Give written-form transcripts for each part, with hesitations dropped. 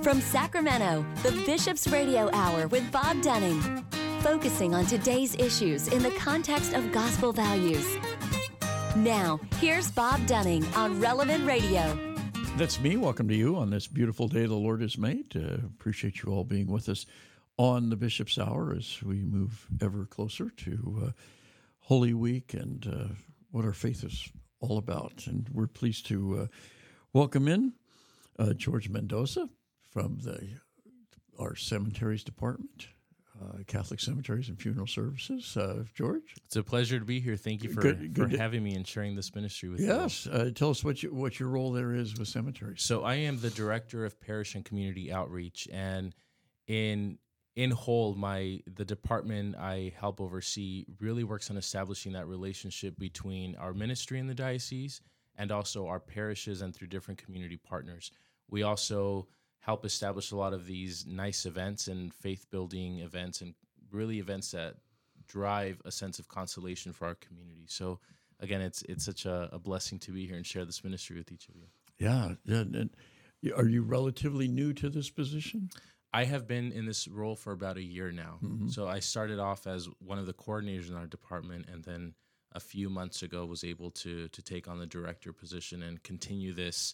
From Sacramento, the Bishop's Radio Hour with Bob Dunning, focusing on today's issues in the context of gospel values. Now, here's Bob Dunning on Relevant Radio. That's me. Welcome to you on this beautiful day the Lord has made. Appreciate you all being with us on the Bishop's Hour as we move ever closer to Holy Week and what our faith is all about. And we're pleased to welcome in George Mendoza from our cemeteries department, Catholic Cemeteries and Funeral Services. George? It's a pleasure to be here. Thank you for having me and sharing this ministry with you. Yes. Tell us what your role there is with cemeteries. So I am the Director of Parish and Community Outreach, and in whole, the department I help oversee really works on establishing that relationship between our ministry in the diocese and also our parishes and through different community partners. We also help establish a lot of these nice events and faith-building events and really events that drive a sense of consolation for our community. So again, it's such a blessing to be here and share this ministry with each of you. Yeah. And are you relatively new to this position? I have been in this role for about a year now. Mm-hmm. So I started off as one of the coordinators in our department, and then a few months ago was able to take on the director position and continue this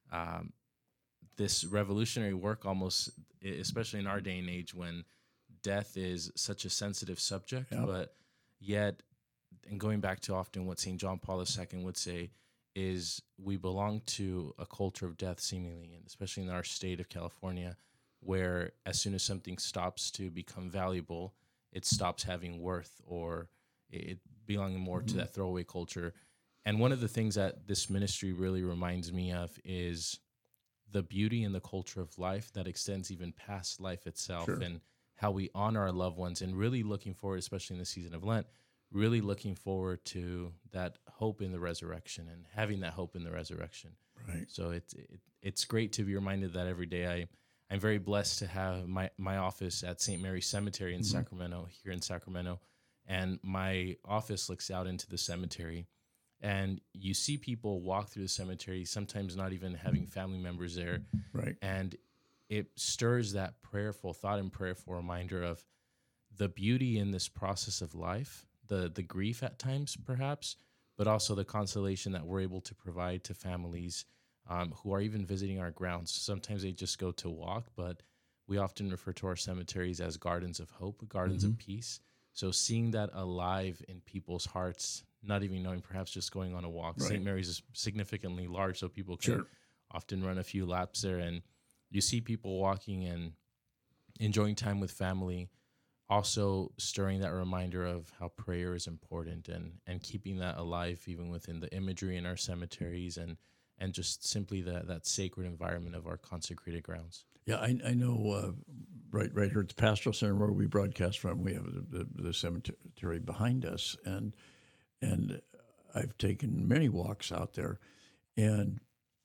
revolutionary work, almost, especially in our day and age when death is such a sensitive subject. Yep. But yet, and going back to often what St. John Paul II would say, is we belong to a culture of death, seemingly, and especially in our state of California, where as soon as something stops to become valuable, it stops having worth, or it belonging more to that throwaway culture. And one of the things that this ministry really reminds me of is the beauty and the culture of life that extends even past life itself. Sure. And how we honor our loved ones, and really looking forward, especially in the season of Lent, really looking forward to that hope in the resurrection and having that hope in the resurrection. Right. So it's great to be reminded that every day. I'm very blessed to have my office at St. Mary's Cemetery in Sacramento, here in Sacramento, and my office looks out into the cemetery. And you see people walk through the cemetery, sometimes not even having family members there. Right. And it stirs that prayerful thought and prayerful reminder of the beauty in this process of life, the grief at times perhaps, but also the consolation that we're able to provide to families who are even visiting our grounds. Sometimes they just go to walk, but we often refer to our cemeteries as gardens of hope, gardens of peace. So seeing that alive in people's hearts, not even knowing, perhaps just going on a walk. Right. St. Mary's is significantly large, so people can often run a few laps there. And you see people walking and enjoying time with family, also stirring that reminder of how prayer is important and keeping that alive even within the imagery in our cemeteries and just simply that sacred environment of our consecrated grounds. Yeah, I know right here at the Pastoral Center where we broadcast from, we have the cemetery behind us, and I've taken many walks out there, and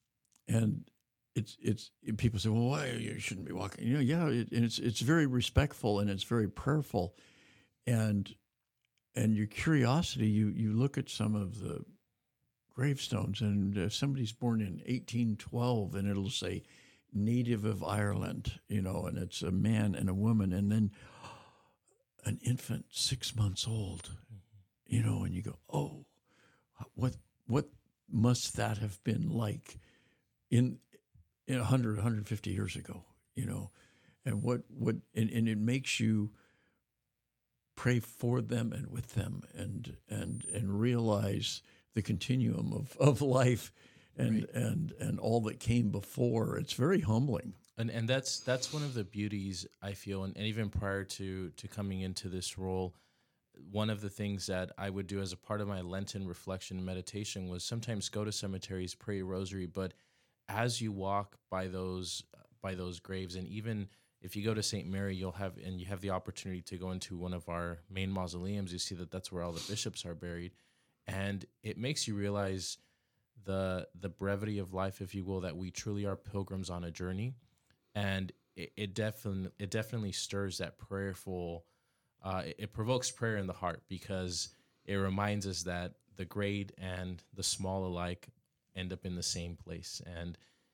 it's people say, well, why you shouldn't be walking? It's very respectful and it's very prayerful, and your curiosity, you look at some of the gravestones, and if somebody's born in 1812, and it'll say native of Ireland, and it's a man and a woman, and then an infant 6 months old, and you go, oh, what must that have been like in 100, 150 years ago, and and it makes you pray for them and with them and realize the continuum of life and all that came before. It's very humbling. And that's one of the beauties, I feel, and even prior to coming into this role, one of the things that I would do as a part of my Lenten reflection and meditation was sometimes go to cemeteries, pray a rosary, but as you walk by those graves, and even if you go to St. Mary, you have the opportunity to go into one of our main mausoleums, you see that's where all the bishops are buried. And it makes you realize the brevity of life, if you will, that we truly are pilgrims on a journey. And it definitely stirs that prayerful, it provokes prayer in the heart, because it reminds us that the great and the small alike end up in the same place. And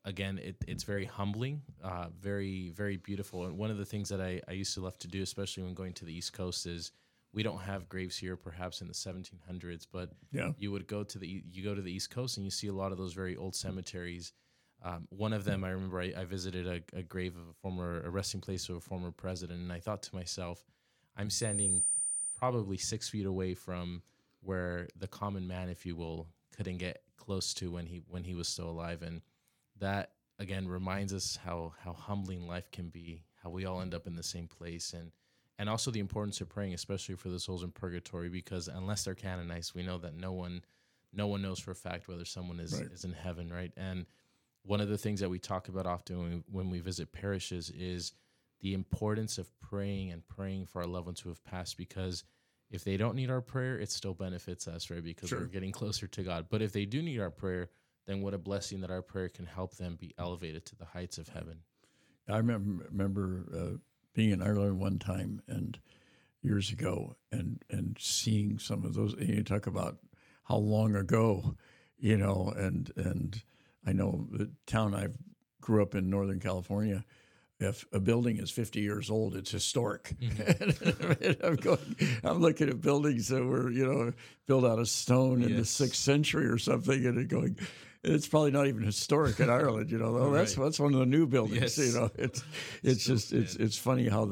again, it's very humbling, very, very beautiful. And one of the things that I used to love to do, especially when going to the East Coast, is we don't have graves here perhaps in the 1700s, but you would go to the East Coast and you see a lot of those very old cemeteries. One of them, I remember I visited a grave of a resting place of a former president, and I thought to myself, I'm standing probably 6 feet away from where the common man, if you will, couldn't get close to when he was still alive. And that, again, reminds us how humbling life can be, how we all end up in the same place, and also the importance of praying, especially for the souls in purgatory, because unless they're canonized, we know that no one knows for a fact whether someone is in heaven, right? And one of the things that we talk about often when we visit parishes is the importance of praying for our loved ones who have passed, because if they don't need our prayer, it still benefits us, right? Because we're getting closer to God. But if they do need our prayer, then what a blessing that our prayer can help them be elevated to the heights of heaven. I remember being in Ireland one time and years ago and seeing some of those. And you talk about how long ago, and I know the town I grew up in, Northern California. If a building is 50 years old, it's historic. Mm-hmm. I'm looking at buildings that were, built out of stone in the 6th century or something, and it's probably not even historic in Ireland. That's one of the new buildings. Yes. It's funny how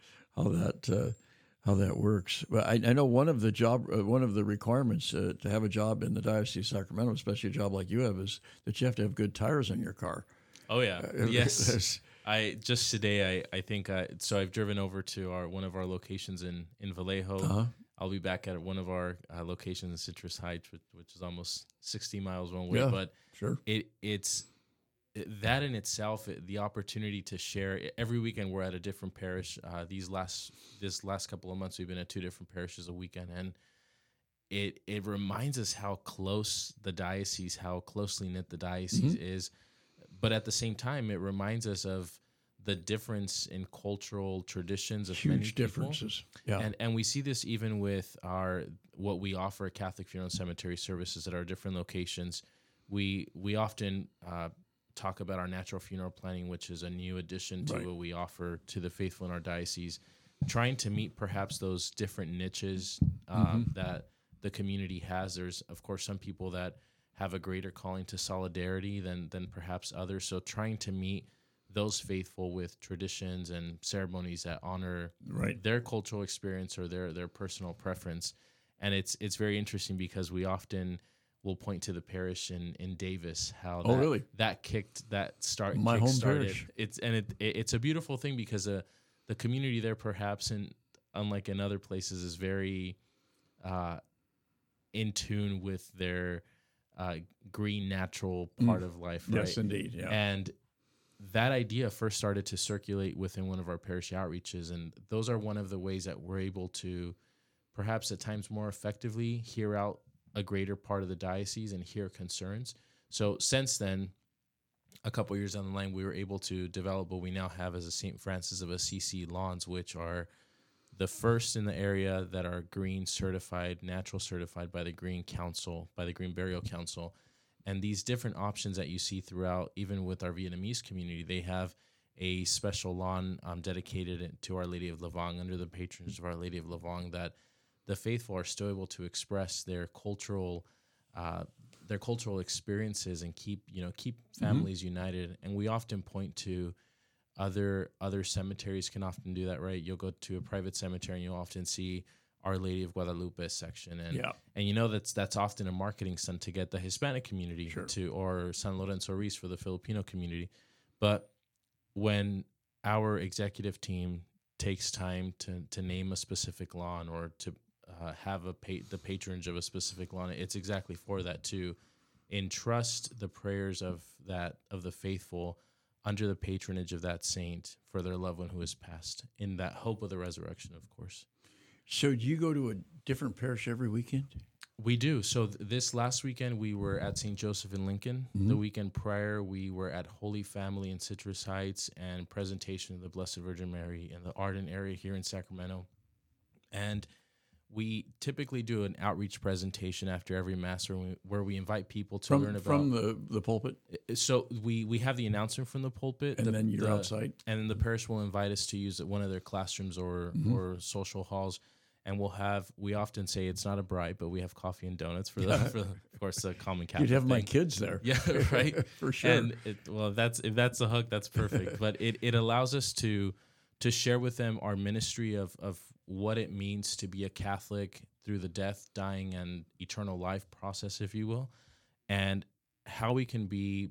that works. But I know one of the requirements to have a job in the Diocese of Sacramento, especially a job like you have, is that you have to have good tires in your car. Oh yeah, yes. I just today, I think, so I've driven over to one of our locations in Vallejo. Uh-huh. I'll be back at one of our locations in Citrus Heights, which is almost 60 miles one way. Yeah, but sure. It's that in itself, the opportunity to share. Every weekend we're at a different parish. This last couple of months we've been at 2 different parishes a weekend, and it reminds us how close the diocese, how closely knit the diocese is. But at the same time, it reminds us of the difference in cultural traditions of many people. Differences. Yeah. And we see this even with what we offer at Catholic Funeral and Cemetery Services at our different locations. We often talk about our natural funeral planning, which is a new addition to what we offer to the faithful in our diocese, trying to meet perhaps those different niches that the community has. There's, of course, some people that have a greater calling to solidarity than perhaps others. So trying to meet those faithful with traditions and ceremonies that honor their cultural experience or their personal preference. And it's very interesting because we often will point to the parish in Davis, how that started. My home parish. It's a beautiful thing because the community there, perhaps, and unlike in other places, is very in tune with their green, natural part of life, right? Yes, indeed. Yeah. And that idea first started to circulate within one of our parish outreaches, and those are one of the ways that we're able to, perhaps at times more effectively, hear out a greater part of the diocese and hear concerns. So since then, a couple years down the line, we were able to develop what we now have as a St. Francis of Assisi lawns, which are the first in the area that are green certified, natural certified by the Green Council, by the Green Burial Council. And these different options that you see throughout, even with our Vietnamese community, they have a special lawn dedicated to Our Lady of Lavang, under the patronage of Our Lady of Lavang, that the faithful are still able to express their cultural experiences and keep families united. And we often point to other cemeteries can often do that, right? You'll go to a private cemetery and you'll often see Our Lady of Guadalupe section, and that's often a marketing stunt to get the Hispanic community or San Lorenzo Ruiz for the Filipino community. But when our executive team takes time to name a specific lawn or to have the patronage of a specific lawn, it's exactly for that, to entrust the prayers of the faithful under the patronage of that saint for their loved one who has passed, in that hope of the resurrection, of course. So do you go to a different parish every weekend? We do. So this last weekend, we were at St. Joseph in Lincoln. Mm-hmm. The weekend prior, we were at Holy Family in Citrus Heights and Presentation of the Blessed Virgin Mary in the Arden area here in Sacramento. And we typically do an outreach presentation after every mass where we invite people to learn about from the pulpit. So we have the announcer from the pulpit, and then you're outside, and then the parish will invite us to use one of their classrooms or social halls, and we often say it's not a bribe, but we have coffee and donuts for of course the common Catholic. You'd have thing. My kids there, yeah, right, for sure. And if that's a hook, that's perfect. But it allows us to share with them our ministry of what it means to be a Catholic through the death, dying, and eternal life process, if you will, and how we can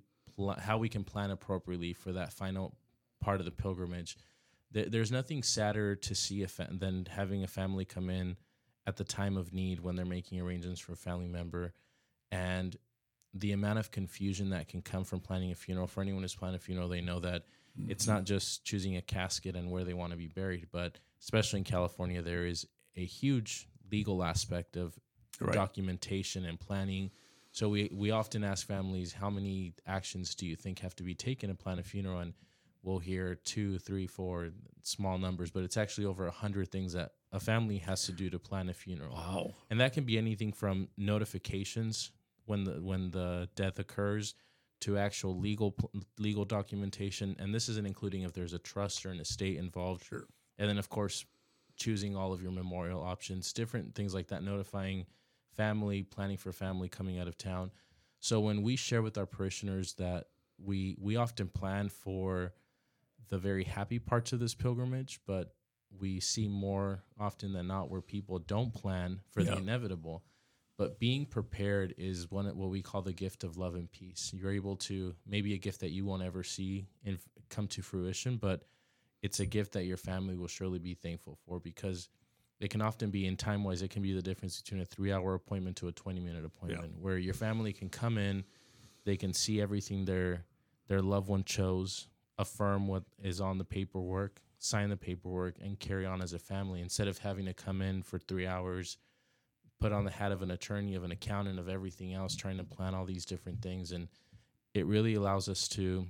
plan appropriately for that final part of the pilgrimage. There's nothing sadder to see than having a family come in at the time of need when they're making arrangements for a family member, and the amount of confusion that can come from planning a funeral. For anyone who's planning a funeral, they know that it's not just choosing a casket and where they want to be buried, but especially in California, there is a huge legal aspect of documentation and planning. So we often ask families, how many actions do you think have to be taken to plan a funeral? And we'll hear 2, 3, 4 small numbers, but it's actually over 100 things that a family has to do to plan a funeral. Wow. And that can be anything from notifications when the death occurs to actual legal documentation. And this isn't including if there's a trust or an estate involved. Sure. And then, of course, choosing all of your memorial options, different things like that, notifying family, planning for family coming out of town. So when we share with our parishioners that we often plan for the very happy parts of this pilgrimage, but we see more often than not where people don't plan for the inevitable. But being prepared is what we call the gift of love and peace. You're able to, maybe a gift that you won't ever see come to fruition, but it's a gift that your family will surely be thankful for, because it can often be, in time-wise, it can be the difference between a 3-hour appointment to a 20-minute appointment, where your family can come in, they can see everything their loved one chose, affirm what is on the paperwork, sign the paperwork, and carry on as a family, instead of having to come in for 3 hours, put on the hat of an attorney, of an accountant, of everything else, trying to plan all these different things. And it really allows us to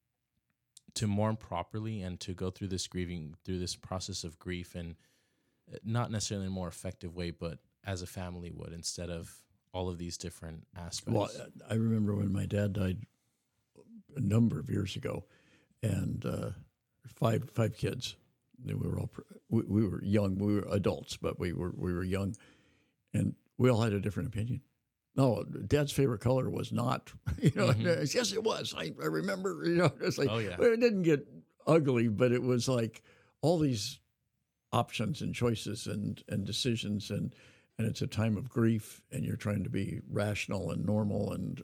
mourn properly and to go through this process of grief, and not necessarily in a more effective way, but as a family would, instead of all of these different aspects. Well, I remember when my dad died a number of years ago, and five kids. We were young. We were adults, but we were young, and we all had a different opinion. No, Dad's favorite color was not, Yes, it was. I remember, it's like, it didn't get ugly, but it was like all these options and choices and decisions, and it's a time of grief, and you're trying to be rational and normal, and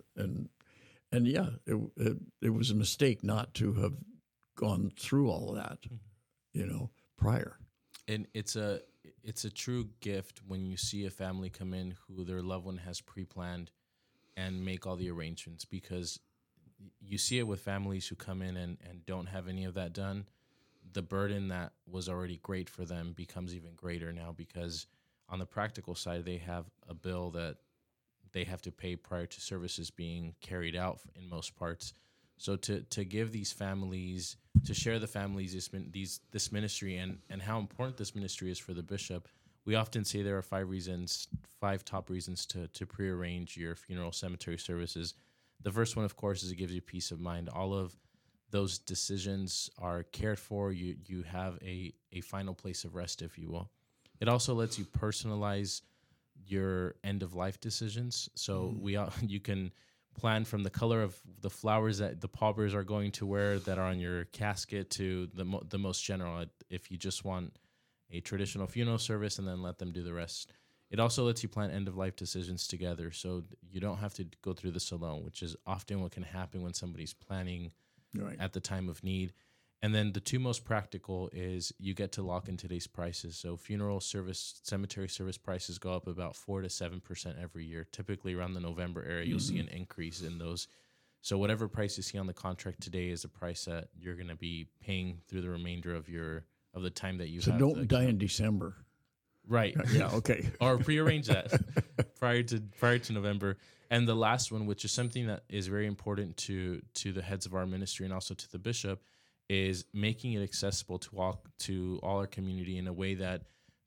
it was a mistake not to have gone through all of that, prior. And it's a true gift when you see a family come in who their loved one has pre-planned and make all the arrangements, because you see it with families who come in and don't have any of that done. The burden that was already great for them becomes even greater now, because on the practical side, they have a bill that they have to pay prior to services being carried out in most parts. So to give these families, to share the families this ministry and how important this ministry is for the bishop, we often say there are 5 top reasons to prearrange your funeral cemetery services. The first one, of course, is it gives you peace of mind. All of those decisions are cared for. You have a final place of rest, if you will. It also lets you personalize your end-of-life decisions. So you can plan from the color of the flowers that the pallbearers are going to wear that are on your casket to the most general, if you just want a traditional funeral service, and then let them do the rest. It also lets you plan end-of-life decisions together, so you don't have to go through this alone, which is often what can happen when somebody's planning at the time of need. And then the 2 most practical is you get to lock in today's prices. So funeral service, cemetery service prices go up about 4 to 7% every year. Typically around the November area, you'll see an increase in those. So whatever price you see on the contract today is a price that you're going to be paying through the remainder of the time that you have. So don't die in December. Right. Yeah, okay. Or prearrange that prior to November. And the last one, which is something that is very important to the heads of our ministry and also to the bishop, is making it accessible to all our community in a way that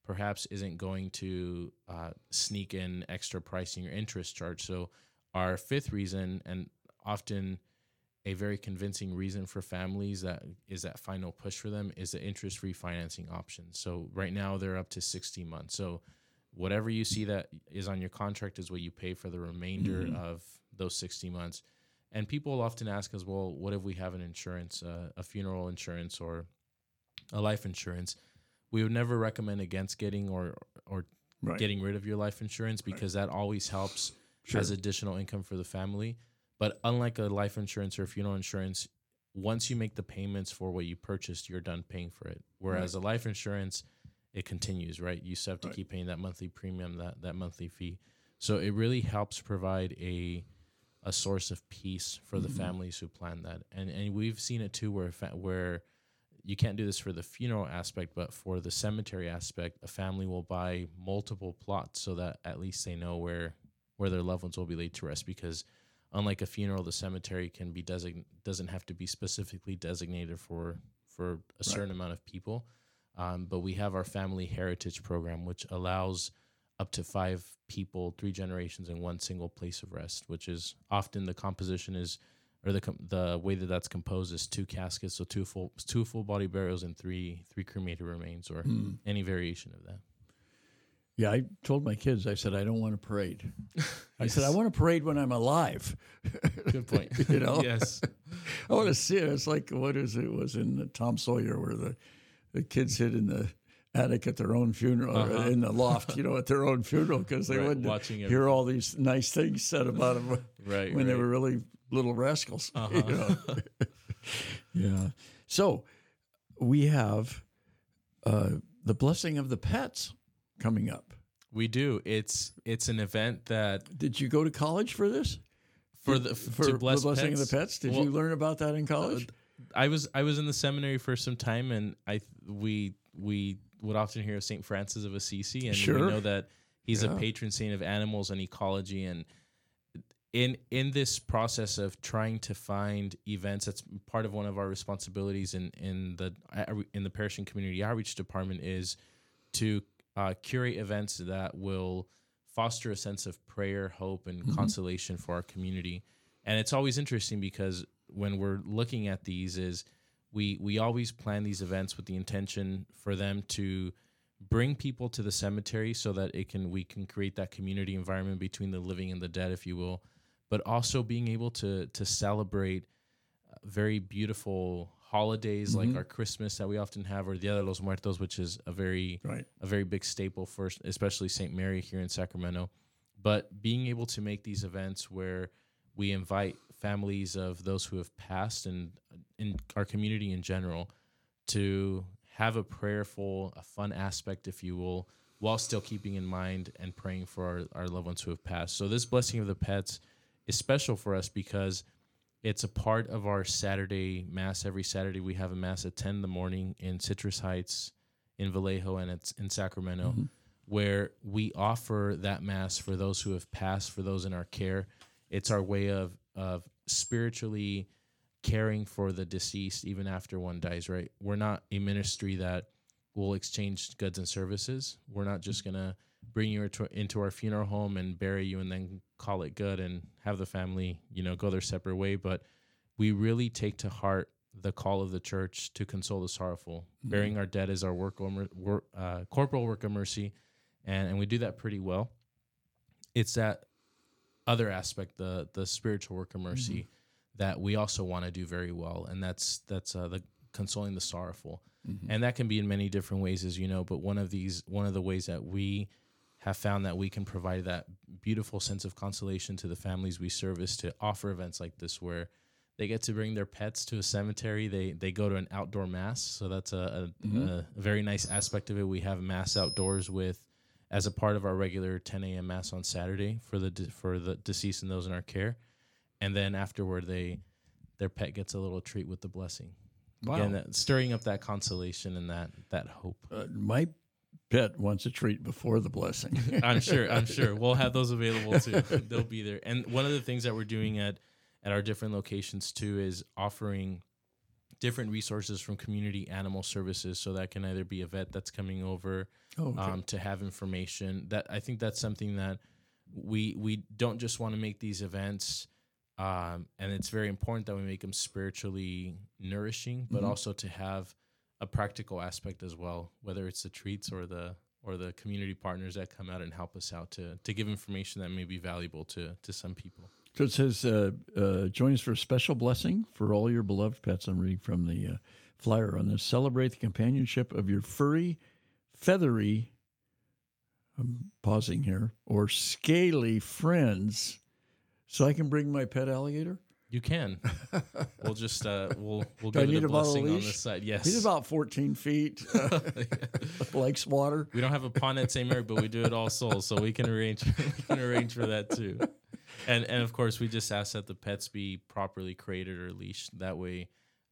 perhaps isn't going to sneak in extra pricing or interest charge. So our fifth reason, and often a very convincing reason for families that is that final push for them, is the interest-free financing option. So right now they're up to 60 months. So whatever you see that is on your contract is what you pay for the remainder of those 60 months. And people often ask us, well, what if we have an insurance, a funeral insurance or a life insurance? We would never recommend against getting or Right. getting rid of your life insurance, because that always helps as additional income for the family. But unlike a life insurance or funeral insurance, once you make the payments for what you purchased, you're done paying for it. Whereas a life insurance, it continues, right? You still have to keep paying that monthly premium, that monthly fee. So it really helps provide a source of peace for the families who plan that. And we've seen it too, where you can't do this for the funeral aspect, but for the cemetery aspect, a family will buy multiple plots so that at least they know where their loved ones will be laid to rest. Because unlike a funeral, the cemetery can be doesn't have to be specifically designated for a certain amount of people. But we have our family heritage program, which allows up to 5 people, 3 generations in one single place of rest, which is often the composition is, or the way that's composed is 2 caskets, so 2 full body burials and 3 cremated remains, or any variation of that. Yeah, I told my kids, I said, I don't want a parade. I said, I want a parade when I'm alive. Good point. You know? Yes. I want to see it. It's like, what is it? It was in Tom Sawyer, where the kids hid in the attic at their own funeral, or in the loft, at their own funeral, because they wouldn't hear all these nice things said about them when they were really little rascals. Yeah. So we have the blessing of the pets coming up. We do. It's an event that. Did you go to college for this? For the pets? blessing of the pets? Did you learn about that in college? I was in the seminary for some time, and we would often hear of St. Francis of Assisi, and we know that he's a patron saint of animals and ecology. And in this process of trying to find events, that's part of one of our responsibilities in the parish and community outreach department, is to curate events that will foster a sense of prayer, hope, and consolation for our community. And it's always interesting, because when we're looking at these, is we always plan these events with the intention for them to bring people to the cemetery so that we can create that community environment between the living and the dead, if you will, but also being able to celebrate very beautiful holidays like our Christmas that we often have, or Dia de los Muertos, which is a very big staple for especially St. Mary here in Sacramento. But being able to make these events where we invite families of those who have passed, and in our community in general, to have a prayerful, a fun aspect, if you will, while still keeping in mind and praying for our loved ones who have passed. So this blessing of the pets is special for us because it's a part of our Saturday Mass. Every Saturday we have a Mass at 10 in the morning in Citrus Heights, in Vallejo, and it's in Sacramento, where we offer that Mass for those who have passed, for those in our care. It's our way of spiritually caring for the deceased even after one dies, right? We're not a ministry that will exchange goods and services. We're not just going to bring you into our funeral home and bury you and then call it good and have the family, go their separate way. But we really take to heart the call of the church to console the sorrowful. Burying our dead is our corporal work of mercy, and we do that pretty well. It's that other aspect, the spiritual work of mercy, that we also want to do very well, and that's the consoling the sorrowful. And that can be in many different ways, as you know, but one of the ways that we have found that we can provide that beautiful sense of consolation to the families we serve is to offer events like this, where they get to bring their pets to a cemetery. They go to an outdoor Mass, so that's a very nice aspect of it. We have Mass outdoors as a part of our regular 10 a.m. Mass on Saturday for the deceased and those in our care. And then afterward, their pet gets a little treat with the blessing. Wow. Again, stirring up that consolation and that hope. My pet wants a treat before the blessing. I'm sure. We'll have those available too. They'll be there. And one of the things that we're doing at our different locations too is offering different resources from community animal services. So that can either be a vet that's coming over to have information. That I think that's something that we don't just want to make these events, and it's very important that we make them spiritually nourishing, but also to have a practical aspect as well, whether it's the treats or the community partners that come out and help us out to give information that may be valuable to some people. So it says, join us for a special blessing for all your beloved pets. I'm reading from the flyer on this. Celebrate the companionship of your furry, feathery, I'm pausing here, or scaly friends. So I can bring my pet alligator? You can. We'll just we'll Do give I it need a a bottle blessing of on leash? this side. Yes. He's about 14 feet, likes water. We don't have a pond at St. Mary, but we do it All Souls, so we can arrange for that too. And of course, we just ask that the pets be properly crated or leashed. That way,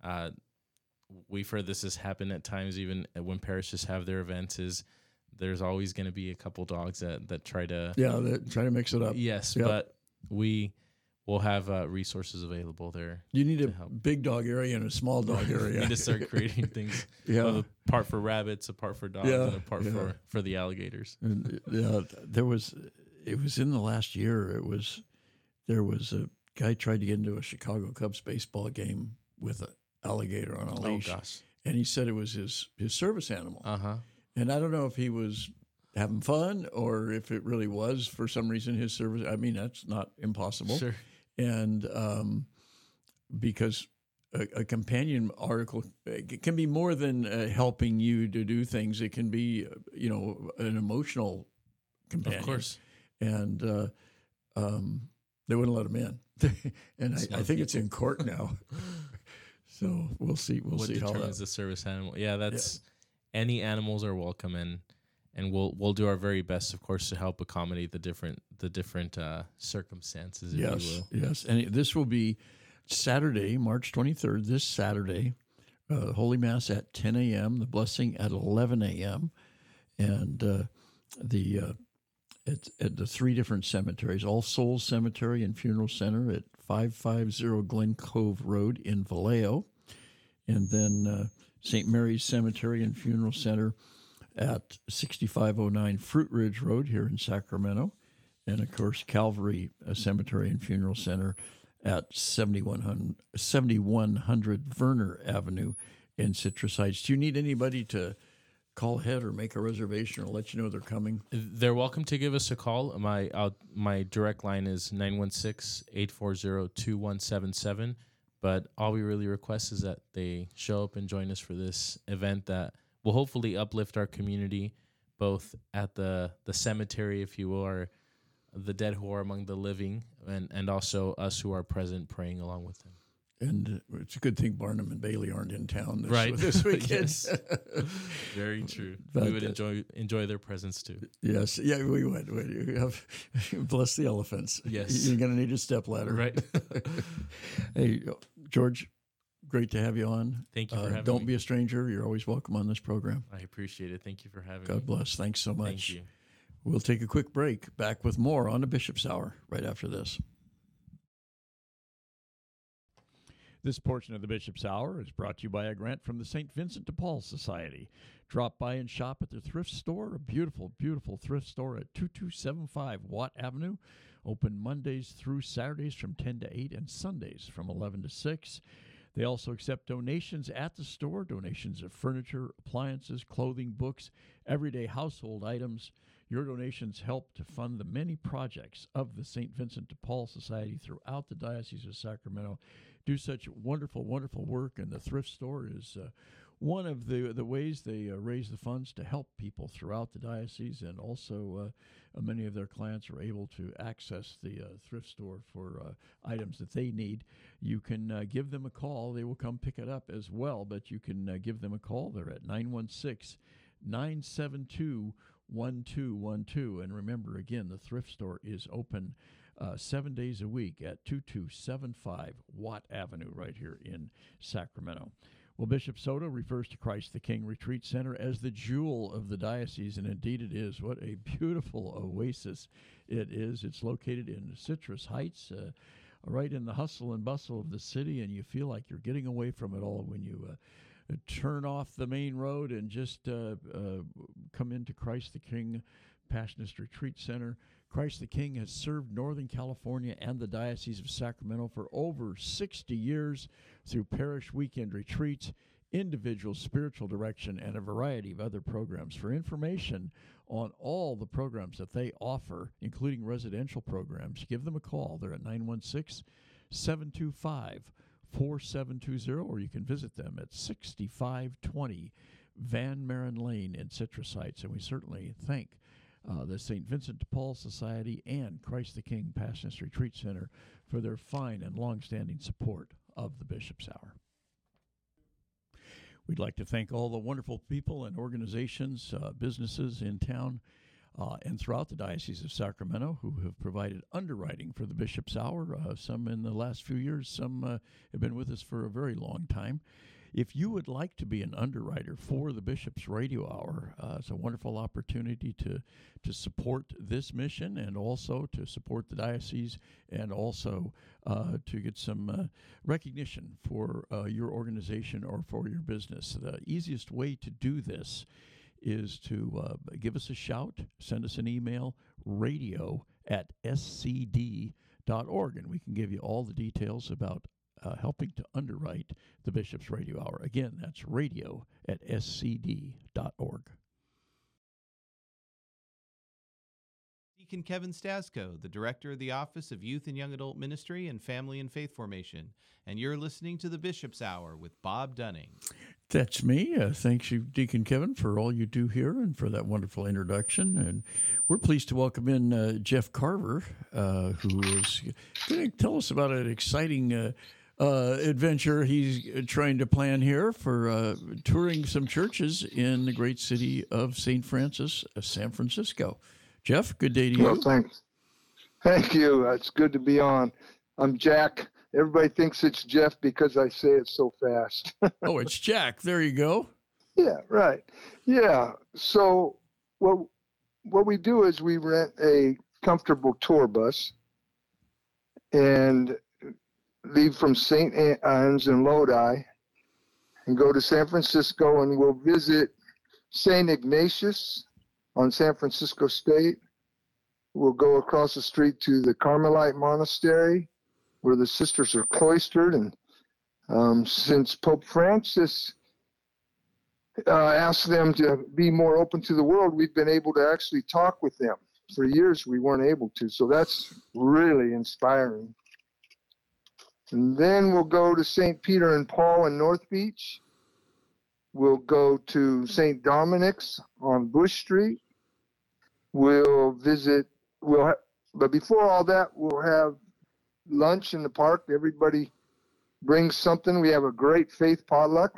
we've heard this has happened at times, even when parishes have their events. Is there's always going to be a couple dogs that try to try to mix it up. Yes, Yep. but we will have resources available there. You need a help. big dog area and a small dog We area. need to start creating things. Yeah. Well, a part for rabbits, a part for dogs, Yeah, and a part yeah. for the alligators. And, it was in the last year. There was a guy tried to get into a Chicago Cubs baseball game with an alligator on a leash. Oh gosh. And he said it was his service animal. Uh-huh. And I don't know if he was having fun or if it really was for some reason his service. I mean, that's not impossible. Sure. And because a companion article it can be more than helping you to do things. It can be, an emotional companion. Of course. And they wouldn't let him in. And I think it's in court now. So we'll see. What see how determines that. the service animal? Yeah, that's any animals are welcome, and we'll do our very best, of course, to help accommodate the different circumstances. If you will. Yes. And this will be Saturday, March 23rd. This Saturday, Holy Mass at 10 a.m. The blessing at 11 a.m. And it's at the three different cemeteries: All Souls Cemetery and Funeral Center at 550 Glen Cove Road in Vallejo, and then St. Mary's Cemetery and Funeral Center at 6509 Fruit Ridge Road here in Sacramento, and of course Calvary Cemetery and Funeral Center at 7100 Verner Avenue in Citrus Heights. Do you need anybody to call ahead or make a reservation or let you know they're coming? They're welcome to give us a call. My direct line is 916-840-2177. But all we really request is that they show up and join us for this event that will hopefully uplift our community, both at the cemetery, if you will, or the dead who are among the living, and also us who are present praying along with them. And it's a good thing Barnum and Bailey aren't in town this weekend. Yes. Very true. But, we would enjoy their presence too. Yes. Yeah, we would. Bless the elephants. Yes. You're going to need a stepladder. Right. Hey, George, great to have you on. Thank you for having me. Don't be a stranger. You're always welcome on this program. I appreciate it. Thank you for having me. God bless. Thanks so much. Thank you. We'll take a quick break. Back with more on the Bishop's Hour right after this. This portion of the Bishop's Hour is brought to you by a grant from the St. Vincent de Paul Society. Drop by and shop at their thrift store, a beautiful, beautiful thrift store at 2275 Watt Avenue. Open Mondays through Saturdays from 10 to 8 and Sundays from 11 to 6. They also accept donations at the store, donations of furniture, appliances, clothing, books, everyday household items. Your donations help to fund the many projects of the St. Vincent de Paul Society throughout the Diocese of Sacramento. Do such wonderful, wonderful work, and the thrift store is one of the ways they raise the funds to help people throughout the diocese, and also many of their clients are able to access the thrift store for items that they need. You can give them a call. They will come pick it up as well, but you can give them a call. They're at 916-972-1212. And remember, again, the thrift store is open 7 days a week at 2275 Watt Avenue right here in Sacramento. Well, Bishop Soto refers to Christ the King Retreat Center as the jewel of the diocese, and indeed it is. What a beautiful oasis it is. It's located in Citrus Heights right in the hustle and bustle of the city, and you feel like you're getting away from it all when you turn off the main road and just come into Christ the King Passionist Retreat Center. Christ the King has served Northern California and the Diocese of Sacramento for over 60 years through parish weekend retreats, individual spiritual direction, and a variety of other programs. For information on all the programs that they offer, including residential programs, give them a call. They're at 916-725-4720, or you can visit them at 6520 Van Maren Lane in Citrus Heights. And we certainly thank the St. Vincent de Paul Society and Christ the King Passionist Retreat Center for their fine and long-standing support of the Bishop's Hour. We'd like to thank all the wonderful people and organizations, businesses in town and throughout the Diocese of Sacramento who have provided underwriting for the Bishop's Hour, some in the last few years, some have been with us for a very long time. If you would like to be an underwriter for the Bishop's Radio Hour, it's a wonderful opportunity to support this mission and also to support the diocese and also to get some recognition for your organization or for your business. The easiest way to do this is to give us a shout, send us an email, radio@scd.org, and we can give you all the details about helping to underwrite the Bishop's Radio Hour. Again, that's radio@scd.org. Deacon Kevin Stasko, the Director of the Office of Youth and Young Adult Ministry and Family and Faith Formation, and you're listening to the Bishop's Hour with Bob Dunning. That's me. Thanks you, Deacon Kevin, for all you do here and for that wonderful introduction. And we're pleased to welcome in Jeff Carver, who is going to tell us about an exciting adventure he's trying to plan here for touring some churches in the great city of St. Francis, San Francisco. Jeff, good day to you. Well, thanks. Thank you. It's good to be on. I'm Jack. Everybody thinks it's Jeff because I say it so fast. Oh, it's Jack. There you go. Yeah, right. Yeah. So what we do is we rent a comfortable tour bus and leave from St. Anne's in Lodi and go to San Francisco, and we'll visit St. Ignatius on San Francisco State. We'll go across the street to the Carmelite Monastery where the sisters are cloistered. And since Pope Francis asked them to be more open to the world, we've been able to actually talk with them. For years, we weren't able to. So that's really inspiring. And then we'll go to St. Peter and Paul in North Beach. We'll go to St. Dominic's on Bush Street. We'll visit, but before all that, we'll have lunch in the park. Everybody brings something. We have a great faith potluck.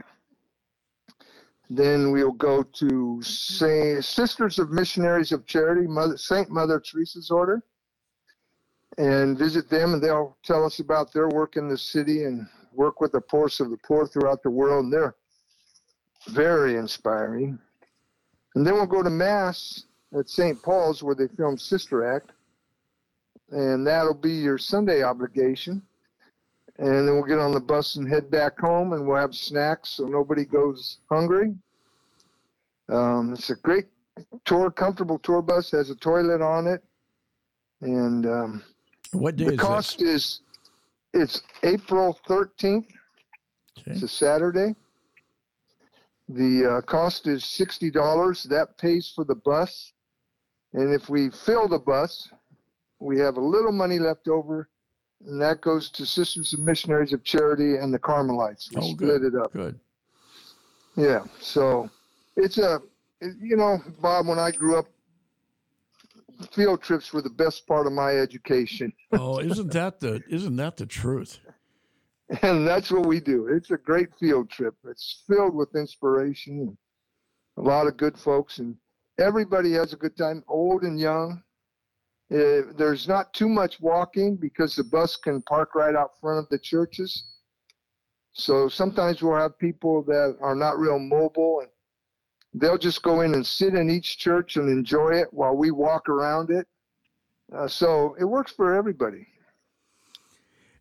Then we'll go to Sisters of Missionaries of Charity, St. Mother Teresa's Order, and visit them, and they'll tell us about their work in the city and work with the poorest of the poor throughout the world, and they're very inspiring. And then we'll go to Mass at St. Paul's where they film Sister Act, and that'll be your Sunday obligation. And then we'll get on the bus and head back home, and we'll have snacks so nobody goes hungry. It's a great tour, comfortable tour bus, has a toilet on it. And what day the cost is it's April 13th. Okay. It's a Saturday. The cost is $60. That pays for the bus. And if we fill the bus, we have a little money left over, and that goes to Sisters of Missionaries of Charity and the Carmelites. We split it up. Good. Yeah. So it's Bob, when I grew up, field trips were the best part of my education. Oh, isn't that the truth? And that's what we do. It's a great field trip. It's filled with inspiration and a lot of good folks, and everybody has a good time, old and young. There's not too much walking because the bus can park right out front of the churches. So sometimes we'll have people that are not real mobile, and they'll just go in and sit in each church and enjoy it while we walk around it. So it works for everybody.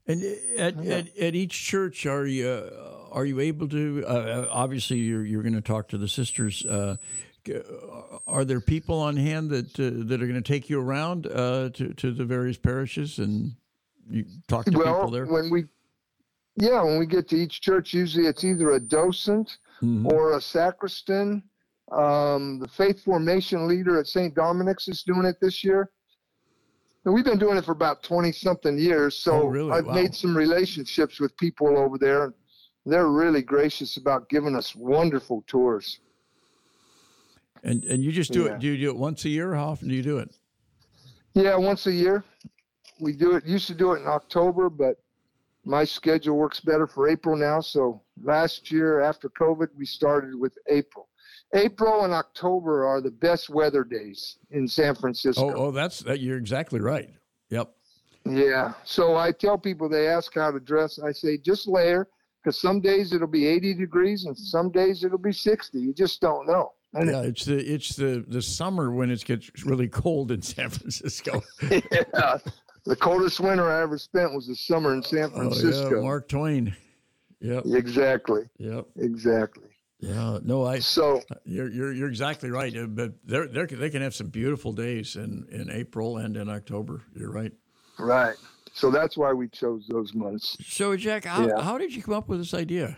And at each church, are you able to? Obviously, you're going to talk to the sisters. Are there people on hand that are going to take you around to the various parishes and you talk to people there? When we get to each church, usually it's either a docent or a sacristan. The faith formation leader at St. Dominic's is doing it this year. And we've been doing it for about 20-something years, so I've made some relationships with people over there. They're really gracious about giving us wonderful tours. And you just do it. Do you do it once a year? How often do you do it? Yeah, once a year. We do it. Used to do it in October, but my schedule works better for April now. So last year after COVID, we started with April. April and October are the best weather days in San Francisco. You're exactly right. Yep. Yeah. So I tell people, they ask how to dress. I say, just layer, because some days it'll be 80 degrees and some days it'll be 60. You just don't know. Yeah, it's the summer when it gets really cold in San Francisco. Yeah, the coldest winter I ever spent was the summer in San Francisco. Oh, yeah, Mark Twain. Yep. Exactly. Yep. Exactly. Yeah. No, you're exactly right. But they can have some beautiful days in April and in October. You're right. Right. So that's why we chose those months. So Jack, how did you come up with this idea?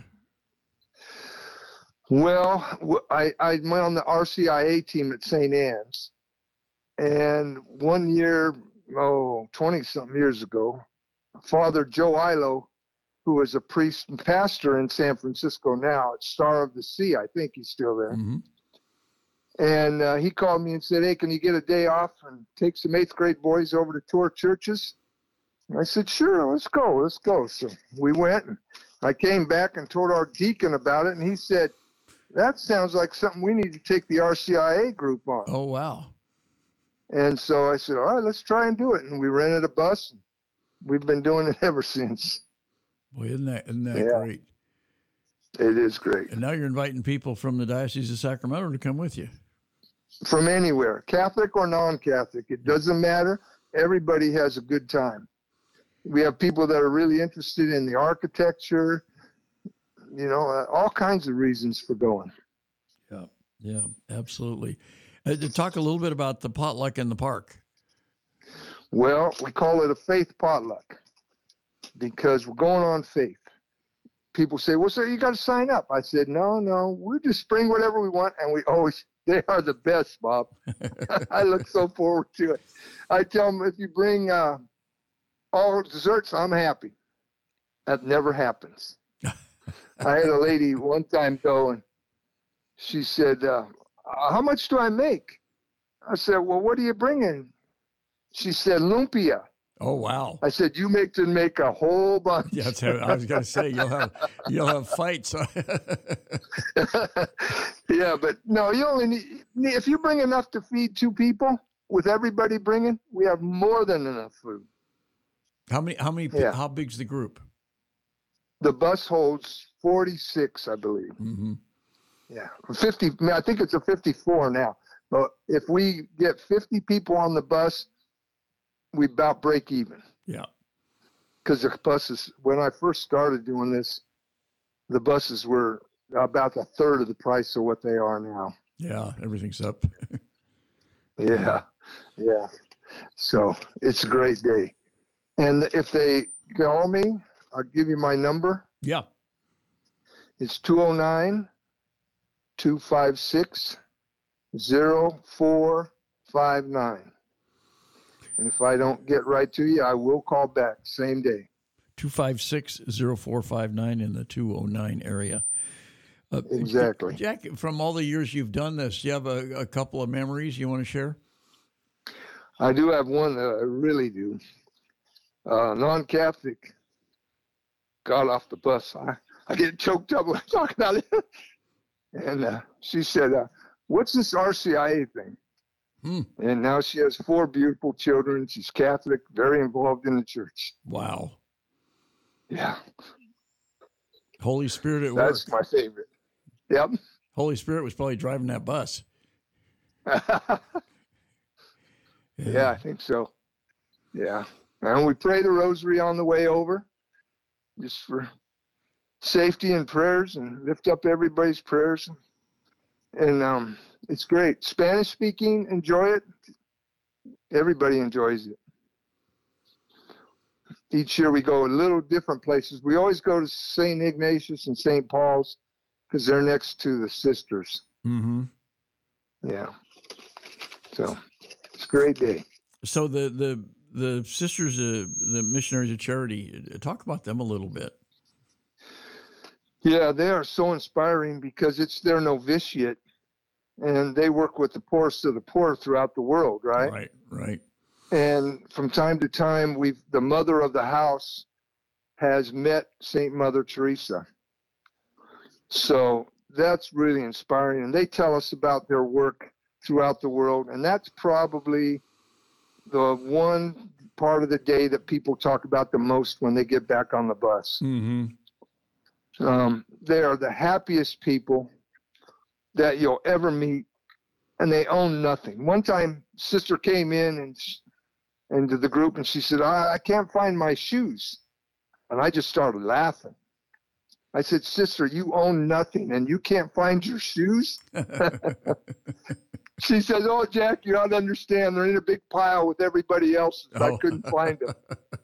Well, I'm on the RCIA team at St. Anne's, and one year, 20-something years ago, Father Joe Ilo, who is a priest and pastor in San Francisco now at Star of the Sea, I think he's still there, and he called me and said, "Hey, can you get a day off and take some 8th grade boys over to tour churches?" And I said, "Sure, let's go." So we went, and I came back and told our deacon about it, and he said, "That sounds like something we need to take the RCIA group on." Oh, wow. And so I said, "All right, let's try and do it." And we rented a bus. And we've been doing it ever since. Boy, isn't that great? It is great. And now you're inviting people from the Diocese of Sacramento to come with you. From anywhere, Catholic or non-Catholic, it doesn't matter. Everybody has a good time. We have people that are really interested in the architecture, all kinds of reasons for going. Yeah, absolutely. Talk a little bit about the potluck in the park. Well, we call it a faith potluck because we're going on faith. People say, "Well, sir, you got to sign up." I said, no, we just bring whatever we want, and they are the best, Bob. I look so forward to it. I tell them, if you bring all desserts, I'm happy. That never happens. I had a lady one time go, and she said, "How much do I make?" I said, "Well, what are you bringing?" She said, "Lumpia." Oh, wow. I said, "You make a whole bunch." Yeah, I was going to say you'll have fights. Yeah, but no, you only need, if you bring enough to feed 2 people, with everybody bringing, we have more than enough food. How many? Yeah. How big's the group? The bus holds 46, I believe. Mm-hmm. Yeah, 50. I think it's a 54 now. But if we get 50 people on the bus, we about break even. Yeah. Because the buses, when I first started doing this, the buses were about a third of the price of what they are now. Yeah, everything's up. Yeah. So it's a great day. And if they call me, I'll give you my number. Yeah. It's 209-256-0459. And if I don't get right to you, I will call back same day. 256-0459 in the 209 area. Exactly. Jack, from all the years you've done this, do you have a couple of memories you want to share? I do have one that I really do. Non-Catholic got off the bus. I get choked up when I talk about it. And she said, "What's this RCIA thing?" And now she has 4 beautiful children. She's Catholic, very involved in the church. Wow. Yeah. Holy Spirit at work. That's my favorite. Yep. Holy Spirit was probably driving that bus. Yeah, I think so. Yeah. And we pray the rosary on the way over. just for safety and prayers, and lift up everybody's prayers. And it's great. Spanish speaking, enjoy it. Everybody enjoys it. Each year we go a little different places. We always go to St. Ignatius and St. Paul's because they're next to the sisters. Mm-hmm. Yeah. So it's a great day. So the sisters, the missionaries of charity, talk about them a little bit. Yeah, they are so inspiring because it's their novitiate, and they work with the poorest of the poor throughout the world, right? Right. And from time to time, the mother of the house has met St. Mother Teresa. So that's really inspiring. And they tell us about their work throughout the world. And that's probably the one part of the day that people talk about the most when they get back on the bus. Mm-hmm. They are the happiest people that you'll ever meet, and they own nothing. One time, sister came in into the group, and she said, I can't find my shoes. And I just started laughing. I said, sister, you own nothing, and you can't find your shoes? She says, oh, Jack, you ought to understand. They're in a big pile with everybody else. I couldn't find them.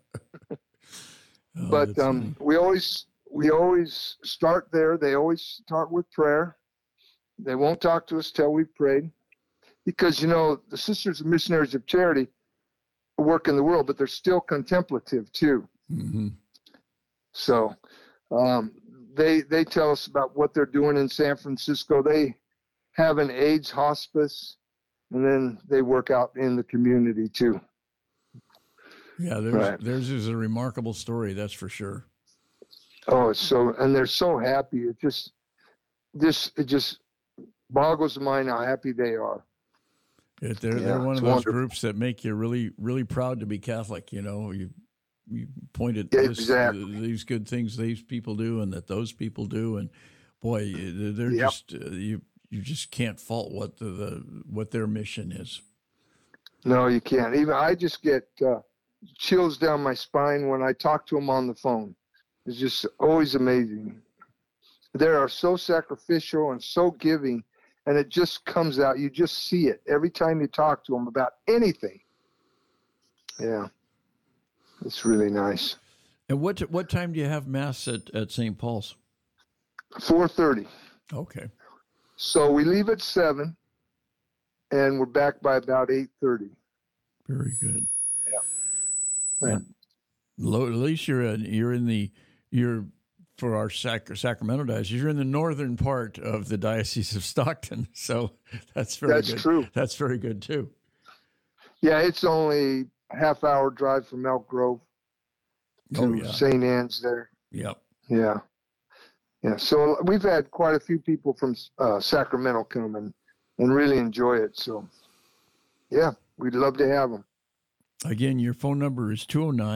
But we always start there. They always start with prayer. They won't talk to us till we've prayed. Because, the Sisters of Missionaries of Charity work in the world, but they're still contemplative too. Mm-hmm. So they tell us about what they're doing in San Francisco. They have an AIDS hospice, and then they work out in the community too. Yeah, theirs is a remarkable story, that's for sure. Oh, and they're so happy. It just boggles the mind how happy they are. They're one of those wonderful groups that make you really, really proud to be Catholic. You pointed these good things these people do and that those people do, and boy, they're just you just can't fault what their mission is. No, you can't. Even I just get chills down my spine when I talk to them on the phone. It's just always amazing. They are so sacrificial and so giving, and it just comes out. You just see it every time you talk to them about anything. Yeah, it's really nice. And what time do you have Mass at St. Paul's? 4:30. Okay. So we leave at 7, and we're back by about 8:30. Very good. Yeah. At least you're for our Sacramento diocese. You're in the northern part of the Diocese of Stockton, so that's good. That's true. That's very good too. Yeah, it's only a half-hour drive from Elk Grove to St. Anne's there. Yep. Yeah. So we've had quite a few people from Sacramento come and really enjoy it. So, yeah, we'd love to have them. Again, your phone number is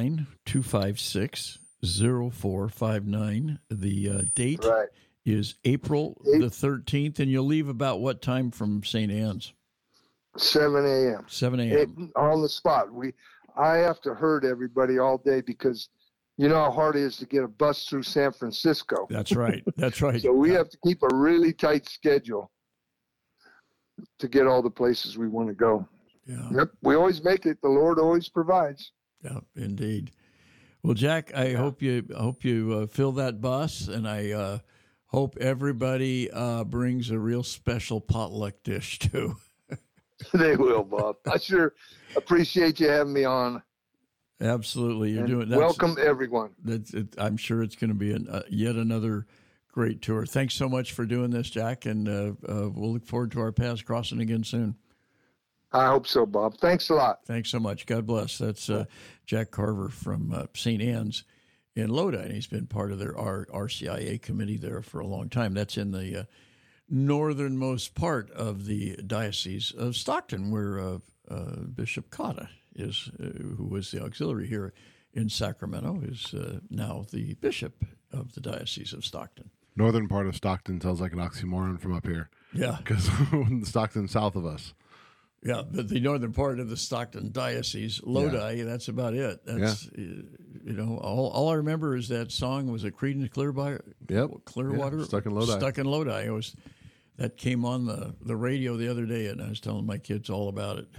209-256-0459. The date is April the 13th, and you'll leave about what time from St. Anne's? 7 a.m. 7 a.m. On the spot. I have to herd everybody all day because you know how hard it is to get a bus through San Francisco. That's right. So we have to keep a really tight schedule to get all the places we want to go. Yeah. Yep. We always make it. The Lord always provides. Yeah, indeed. Well, Jack, I hope you fill that bus, and I hope everybody brings a real special potluck dish too. They will, Bob. I sure appreciate you having me on. Absolutely, you're doing. Welcome everyone. I'm sure it's going to be yet another great tour. Thanks so much for doing this, Jack, and we'll look forward to our paths crossing again soon. I hope so, Bob. Thanks a lot. Thanks so much. God bless. That's Jack Carver from St. Anne's in Lodi, and he's been part of their RCIA committee there for a long time. That's in the northernmost part of the Diocese of Stockton, where Bishop Cotta is, who was the auxiliary here in Sacramento, is now the bishop of the Diocese of Stockton. Northern part of Stockton sounds like an oxymoron from up here. Yeah. Because Stockton's south of us. Yeah, but the northern part of the Stockton Diocese, Lodi, that's about it. That's all I remember is that song was it Creedence Clearwater. Yeah, Stuck in Lodi. Stuck in Lodi. That came on the radio the other day, and I was telling my kids all about it.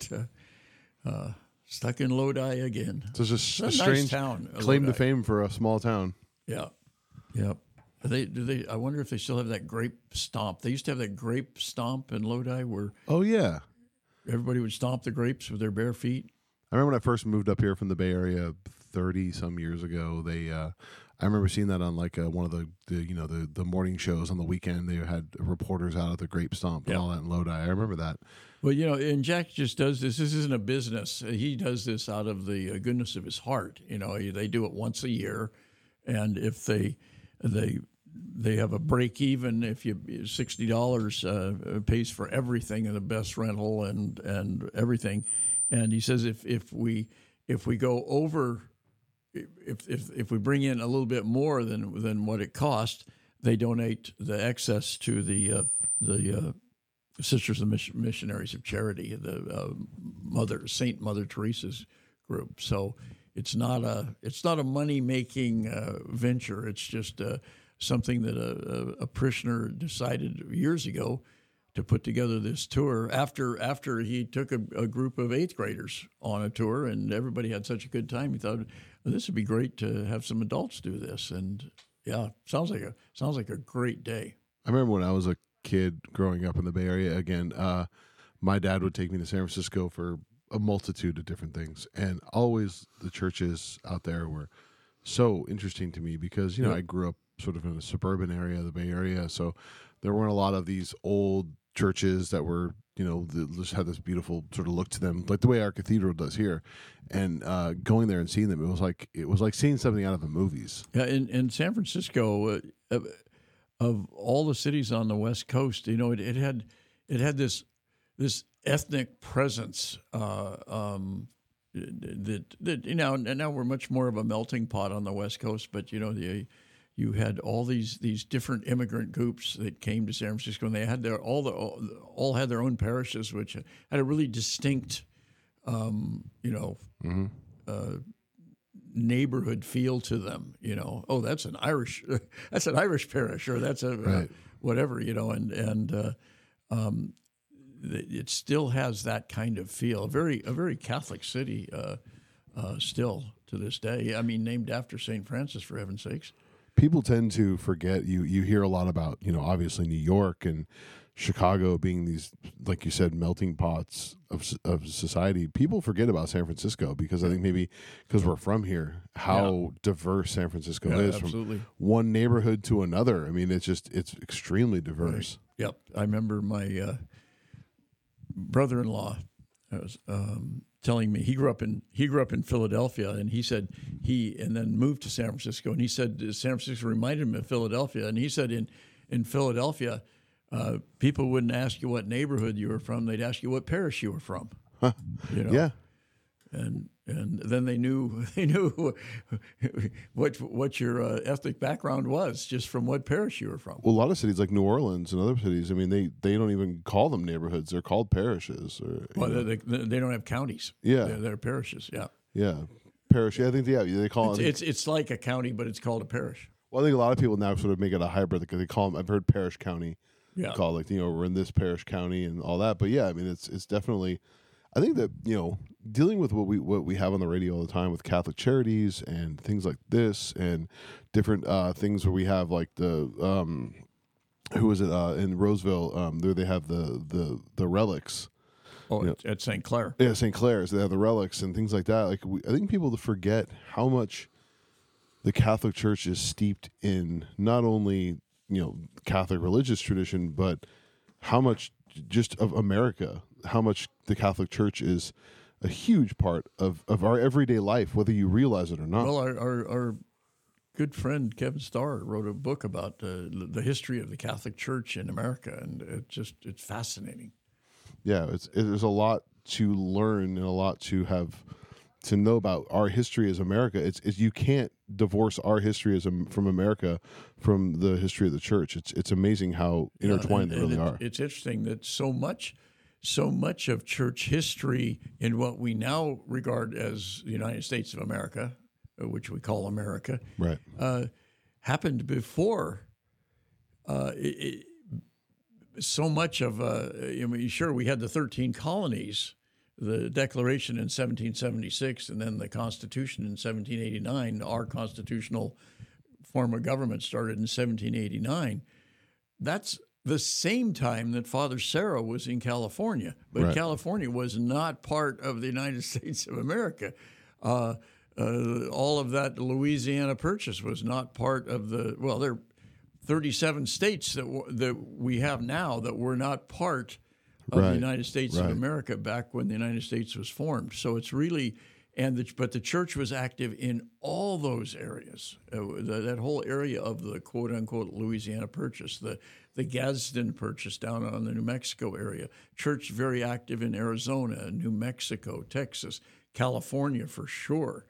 But Stuck in Lodi again. So it's just a nice strange town, claim to Lodi. fame for a small town. Yeah, yep. I wonder if they still have that grape stomp. They used to have that grape stomp in Lodi where Oh yeah, everybody would stomp the grapes with their bare feet. I remember when I first moved up here from the Bay Area 30 some years ago. I remember seeing that on like one of the morning shows on the weekend. They had reporters out at the grape stomp and all that in Lodi. I remember that. Well, and Jack just does this. This isn't a business. He does this out of the goodness of his heart. They do it once a year, and if they have a break even, if you $60 pays for everything and the best rental and everything. And he says if we go over, if we bring in a little bit more than what it cost, they donate the excess to the Sisters of Missionaries of Charity, the Saint Mother Teresa's group. So it's not a money making venture. It's just something that a parishioner decided years ago to put together this tour after he took a group of 8th graders on a tour, and everybody had such a good time. He thought, well, this would be great to have some adults do this. And yeah, sounds like a great day. I remember when I was a kid growing up in the Bay Area. Again, my dad would take me to San Francisco for a multitude of different things, and always the churches out there were so interesting to me because I grew up sort of in a suburban area of the Bay Area, so there weren't a lot of these old churches that were, that just had this beautiful sort of look to them, like the way our cathedral does here. And going there and seeing them, it was like seeing something out of the movies. Yeah, in San Francisco, of all the cities on the West Coast, it had this ethnic presence that now we're much more of a melting pot on the West Coast, but you had all these different immigrant groups that came to San Francisco, and they had all had their own parishes, which had a really distinct, neighborhood feel to them. Oh, that's an Irish parish, or that's a whatever. It still has that kind of feel. A very Catholic city, still to this day. I mean, named after St. Francis, for heaven's sakes. People tend to forget. You hear a lot about, obviously New York and Chicago being these, like you said, melting pots of society. People forget about San Francisco because I think maybe because we're from here, how diverse San Francisco is absolutely. From one neighborhood to another. I mean, it's extremely diverse. Right. Yep. I remember my brother-in-law was telling me he grew up in Philadelphia, and he said and then moved to San Francisco, and he said San Francisco reminded him of Philadelphia, and he said in Philadelphia people wouldn't ask you what neighborhood you were from; they'd ask you what parish you were from. Huh. Yeah, and then they knew what your ethnic background was just from what parish you were from. Well, a lot of cities like New Orleans and other cities, I mean, they don't even call them neighborhoods; they're called parishes. They don't have counties. Yeah, they're parishes. Yeah, parish. Yeah, I think they call it. It's like a county, but it's called a parish. Well, I think a lot of people now sort of make it a hybrid because they call them. I've heard parish county. Yeah, call it we're in this parish county and all that. But yeah, I mean, it's definitely. I think that dealing with what we have on the radio all the time with Catholic Charities and things like this and different things where we have like the who is it in Roseville there they have the relics. Oh, at St. Clair. Yeah, St. Clair's. They have the relics and things like that. Like I think people forget how much the Catholic Church is steeped in not only Catholic religious tradition, but how much just of America. How much the Catholic Church is a huge part of our everyday life, whether you realize it or not. Well, our good friend Kevin Starr wrote a book about the history of the Catholic Church in America, and it's fascinating. Yeah, there's a lot to learn and a lot to know about our history as America. It's you can't divorce our history from America from the history of the Church. It's amazing how intertwined they really are. It's interesting that so much of church history in what we now regard as the United States of America, which we call America, Right. happened before. So much of, sure, we had the 13 colonies, the Declaration in 1776, and then the Constitution in 1789. Our constitutional form of government started in 1789. That's the same time that Father Serra was in California, but Right. California was not part of the United States of America. All of that Louisiana Purchase was not part of the, well, there are 37 states that we have now that were not part of the Right. United States of Right. America back when the United States was formed. So it's really, but the church was active in all those areas. That whole area of the quote unquote Louisiana Purchase, the Gadsden Purchase down on the New Mexico area. Church very active in Arizona, New Mexico, Texas, California for sure.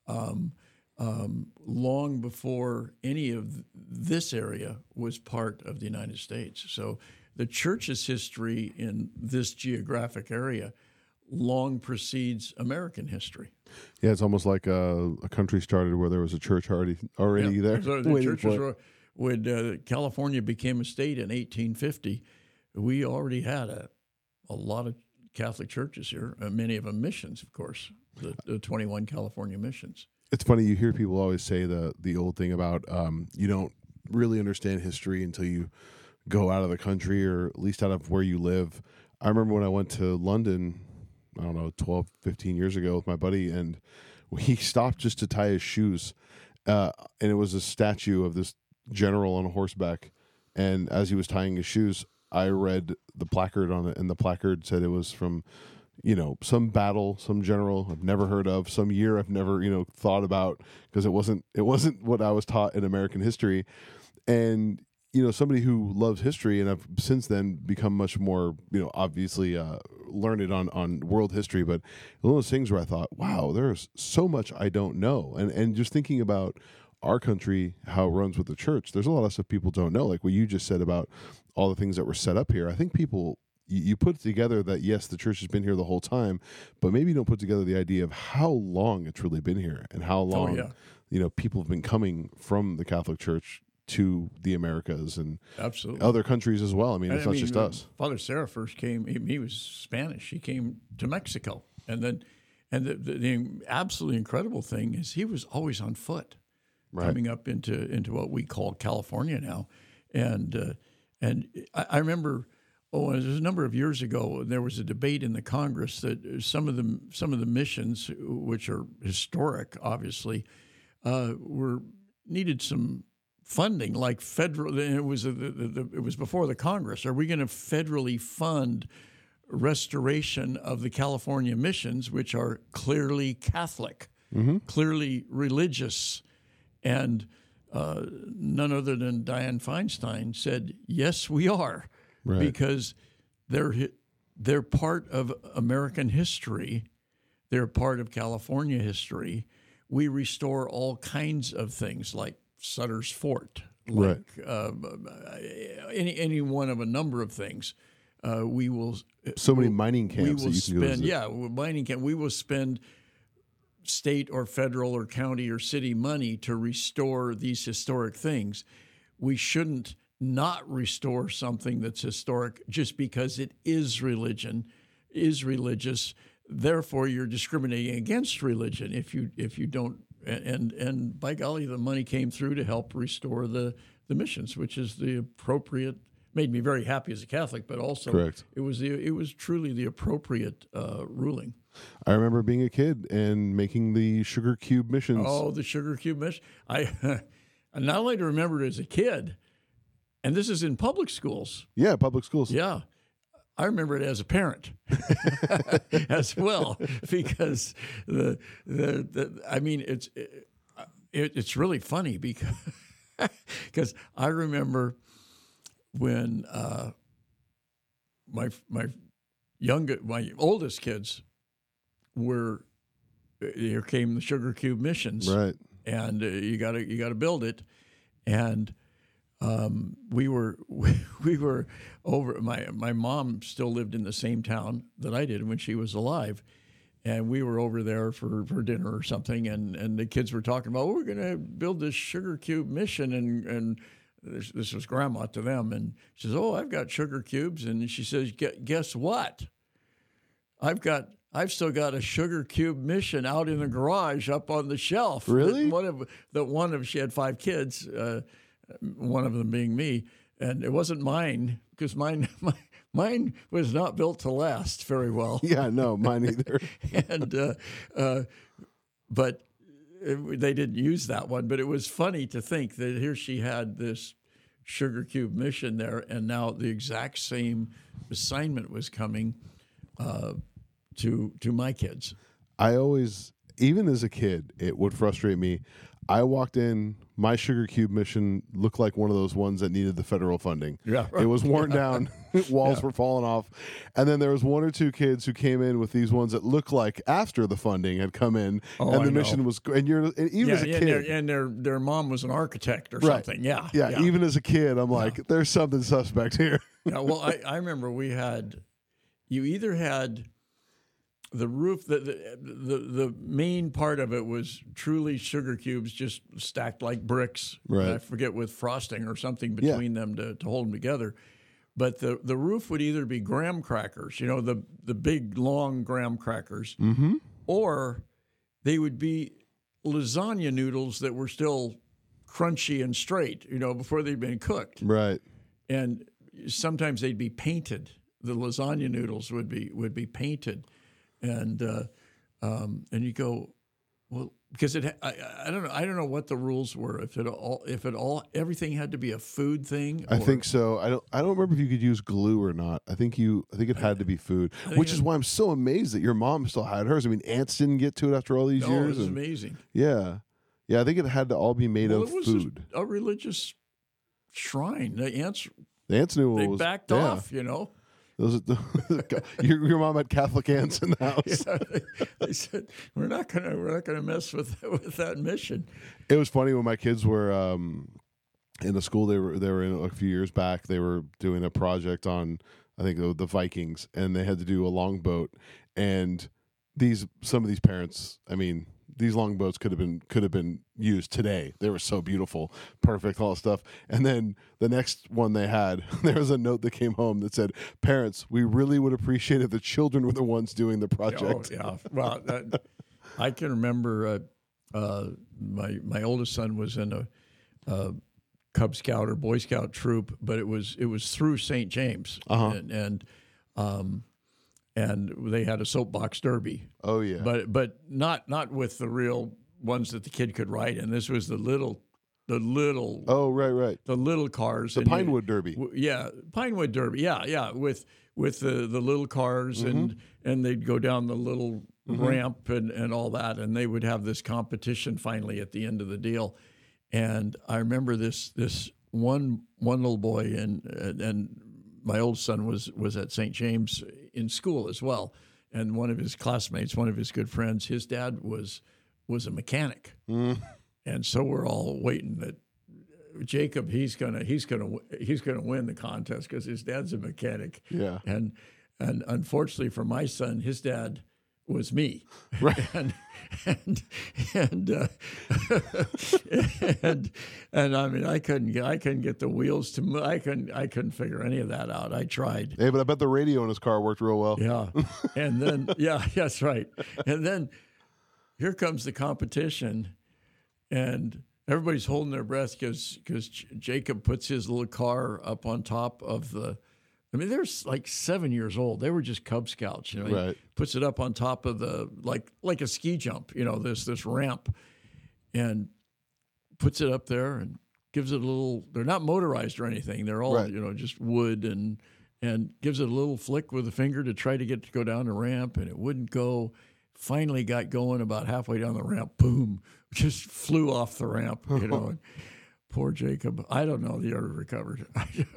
Long before any of this area was part of the United States. So the church's history in this geographic area long precedes American history. Yeah, it's almost like a country started where there was a church already there. So the waiting churches for it. when California became a state in 1850, we already had a lot of Catholic churches here, many of them missions, of course, the 21 California missions. It's funny, you hear people always say the old thing about you don't really understand history until you go out of the country, or at least out of where you live. I remember when I went to London, I don't know, 12, 15 years ago with my buddy, and he stopped just to tie his shoes. And it was a statue of this general on horseback. And as he was tying his shoes, I read the placard on it, and the placard said it was from, some battle, some general I've never heard of, some year I've never, thought about, because it wasn't what I was taught in American history. And, somebody who loves history, and I've since then become much more, obviously learned on world history, but one of those things where I thought, wow, there's so much I don't know. And just thinking about our country, how it runs with the church, there's a lot of stuff people don't know, like what you just said about all the things that were set up here. I think people, you put together that, yes, the church has been here the whole time, but maybe you don't put together the idea of how long it's really been here, and how long, people have been coming from the Catholic Church to the Americas and absolutely other countries as well. I mean, it's not just us. Father Serra first came, he was Spanish. He came to Mexico. And the absolutely incredible thing is he was always on foot, Right. coming up into what we call California now. And I remember, it was a number of years ago, there was a debate in the Congress that some of the missions, which are historic, obviously, needed some funding, like federal. It was before the Congress. Are we going to federally fund restoration of the California missions, which are clearly Catholic, clearly religious? And none other than Dianne Feinstein said, yes, we are, Right. because they're part of American history. They're part of California history. We restore all kinds of things like Sutter's Fort, like any one of a number of things. We will So many mining camps. we will that you can go visit. mining camp. We will spend state or federal or county or city money to restore these historic things. We shouldn't not restore something that's historic just because it is religious. Therefore, you're discriminating against religion if you don't. And by golly, the money came through to help restore the missions, which is the appropriate. Made me very happy as a Catholic, but also Correct. it was truly the appropriate ruling. I remember being a kid and making the sugar cube missions. Oh, the sugar cube mission! I not only to remember it as a kid, and this is in public schools. Yeah, public schools. Yeah, I remember it as a parent as well, because it's really funny because I remember when my oldest kids were, here came the sugar cube missions, Right. and you got to build it, and we were over. My mom still lived in the same town that I did when she was alive, And we were over there for dinner or something, and the kids were talking about, we're going to build this sugar cube mission, and this was Grandma to them, and she says, I've got sugar cubes, and she says, guess what? I've still got a sugar cube mission out in the garage up on the shelf. Really? She had 5 kids, one of them being me, and it wasn't mine because mine was not built to last very well. Yeah, no, mine either. And but they didn't use that one. But it was funny to think that here she had this sugar cube mission there, and now the exact same assignment was coming to my kids. I always, even as a kid, it would frustrate me. I walked in, my sugar cube mission looked like one of those ones that needed the federal funding. Yeah, right. It was worn down, walls were falling off. And then there was 1 or 2 kids who came in with these ones that looked like after the funding had come in, and the mission was, and even as a kid. And their mom was an architect or Right. something. Yeah. Yeah, even as a kid, I'm like, there's something suspect here. Yeah, well, I remember you either had the roof, the main part of it was truly sugar cubes just stacked like bricks. Right. I forget, with frosting or something between them to hold them together. But the roof would either be graham crackers, the big, long graham crackers, or they would be lasagna noodles that were still crunchy and straight, before they'd been cooked. Right. And sometimes they'd be painted. The lasagna noodles would be painted. And you go, well, because I don't know what the rules were. If everything had to be a food thing. I think so. I don't remember if you could use glue or not. I think it had to be food, which is why I'm so amazed that your mom still had hers. I mean, ants didn't get to it after all these years. It was amazing. Yeah, I think it had to all be made of it was food. A religious shrine. The ants knew they it was. backed off. Those your mom had Catholic ants in the house. Yeah, they said we're not gonna mess with that mission. It was funny when my kids were in the school they were in a few years back. They were doing a project on, I think, the Vikings, and they had to do a longboat. And some of these parents, I mean, these longboats could have been used today. They were so beautiful, perfect, all that stuff. And then the next one they had, there was a note that came home that said, "Parents, we really would appreciate if the children were the ones doing the project." Oh, yeah. Well, I can remember my oldest son was in a Cub Scout or Boy Scout troop, but it was through St. James, and they had a soapbox derby. Oh yeah, but not with the real ones that the kid could ride in. This was the little. Oh right. The little cars. The Pinewood Derby. Yeah, Pinewood Derby. Yeah, with the little cars, and they'd go down the little ramp and all that, and they would have this competition finally at the end of the deal. And I remember this one little boy, and my oldest son was at St. James in school as well, and one of his classmates, one of his good friends, his dad was a mechanic, and so we're all waiting that Jacob he's gonna win the contest because his dad's a mechanic. Yeah, and unfortunately for my son, his dad was me, right? and I mean, I couldn't get the wheels to move. I couldn't figure any of that out. I tried. Hey, but I bet the radio in his car worked real well. Yeah, and then that's right. And then here comes the competition, and everybody's holding their breath because Jacob puts his little car up on top of the. I mean, they're like 7 years old. They were just Cub Scouts, Right. He puts it up on top of the like a ski jump, this ramp, and puts it up there and gives it a little. They're not motorized or anything. They're all right. Just wood and gives it a little flick with a finger to try to get it to go down the ramp, and it wouldn't go. Finally got going about halfway down the ramp. Boom! Just flew off the ramp. And poor Jacob. I don't know if he ever recovered.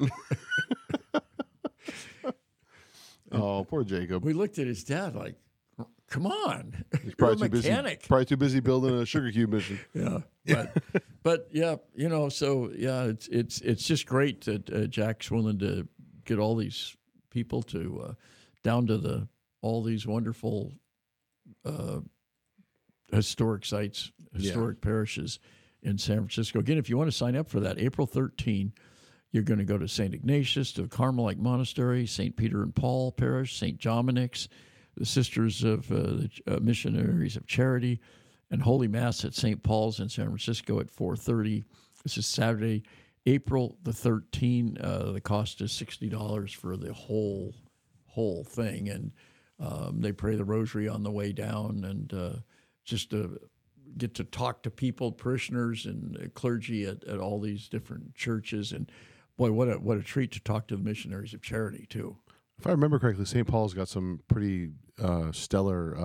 Oh, poor Jacob. We looked at his dad like, come on. He's probably You're a mechanic. Probably too busy building a sugar cube mission. Yeah. But yeah, so yeah, it's just great that Jack's willing to get all these people to down to all these wonderful historic sites, historic parishes in San Francisco. Again, if you want to sign up for that, April 13, you're going to go to St. Ignatius, to the Carmelite Monastery, St. Peter and Paul Parish, St. Dominic's, the Sisters of the Missionaries of Charity, and Holy Mass at St. Paul's in San Francisco at 4:30. This is Saturday, April the 13th. The cost is $60 for the whole thing, and they pray the rosary on the way down, and just to get to talk to people, parishioners, and clergy at all these different churches. And boy, what a treat to talk to the Missionaries of Charity too. If I remember correctly, St. Paul's got some pretty stellar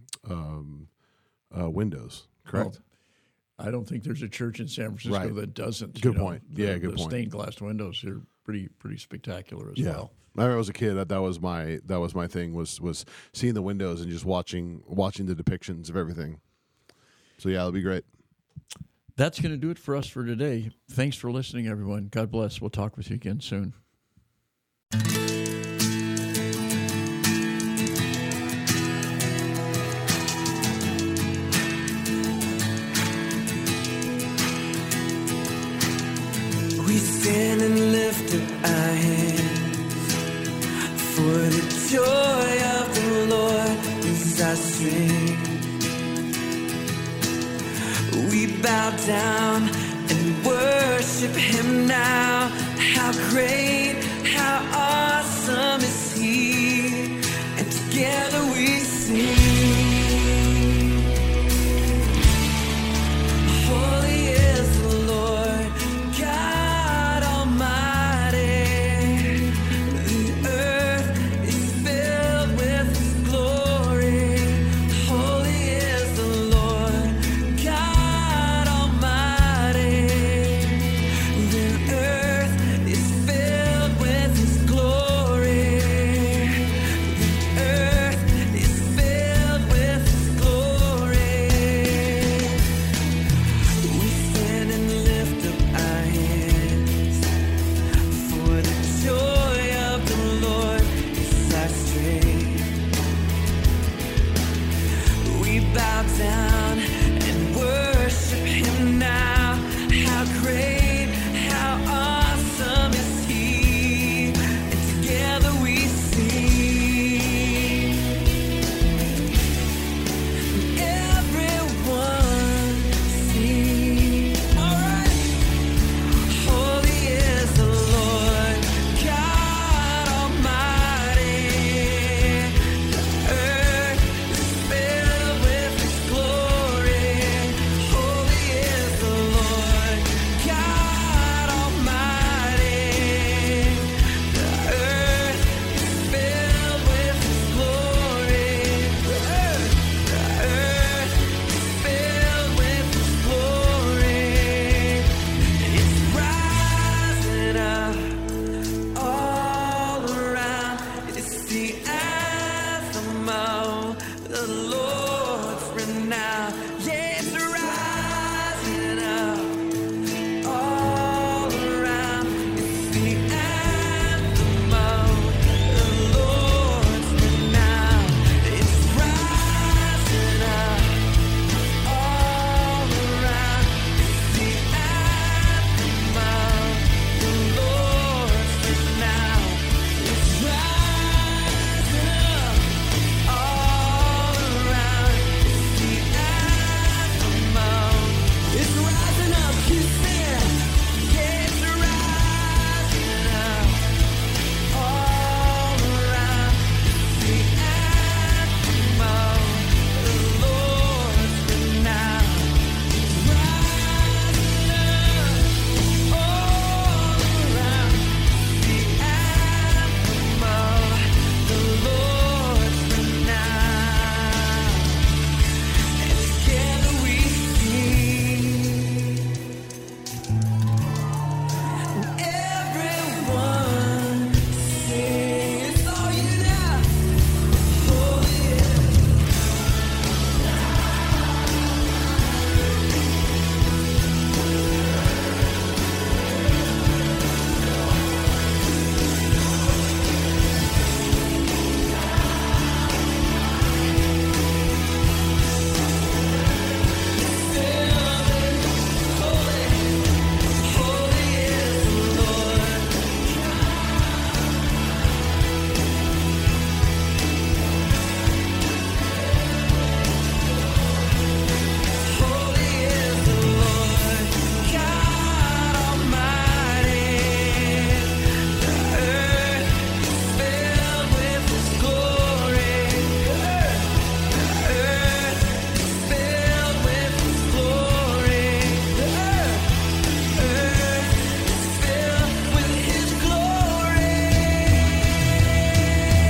windows, correct? Well, I don't think there's a church in San Francisco that doesn't. Good point. Good the point. Stained glass windows are pretty spectacular as well. I remember as a kid that was my thing was seeing the windows and just watching the depictions of everything. So yeah, it'll be great. That's going to do it for us for today. Thanks for listening, everyone. God bless. We'll talk with you again soon. We stand and lift up our hands, for the joy of the Lord is our strength. We bow down and worship Him now. How great